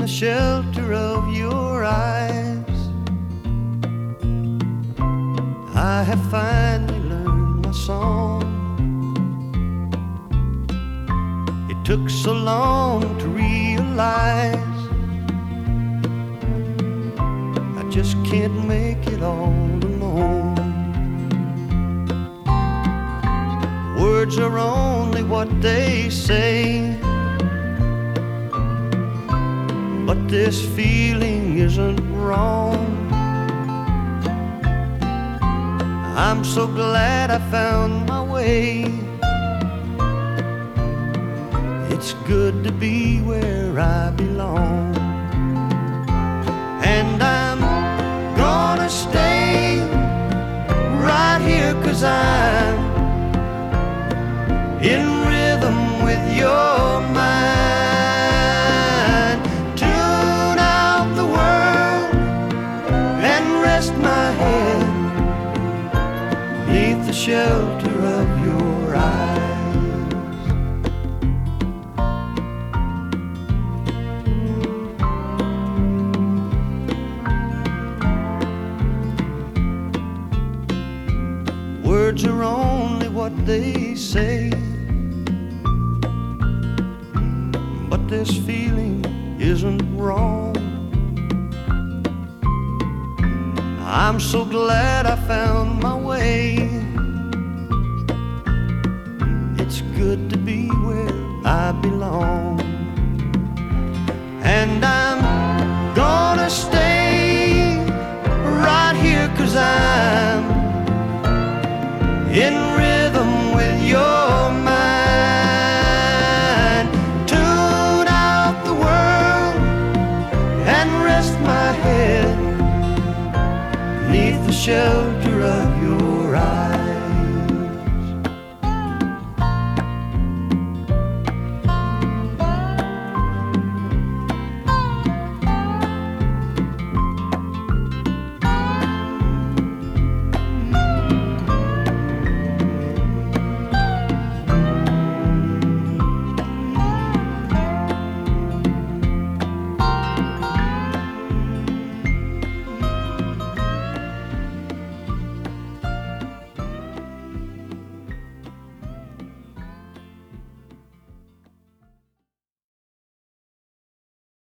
the shelter of your eyes. I have finally learned my song. It took so long to realize I just can't make it all alone. Words are only what they say, but this feeling isn't wrong. I'm so glad I found my way. It's good to be where I belong. And I'm gonna stay right here, 'cause I'm in rhythm with your mind. Tune out the world and rest my head beneath the shelter of your eyes. Words are only what they say, but this feeling isn't wrong. I'm so glad I found my way.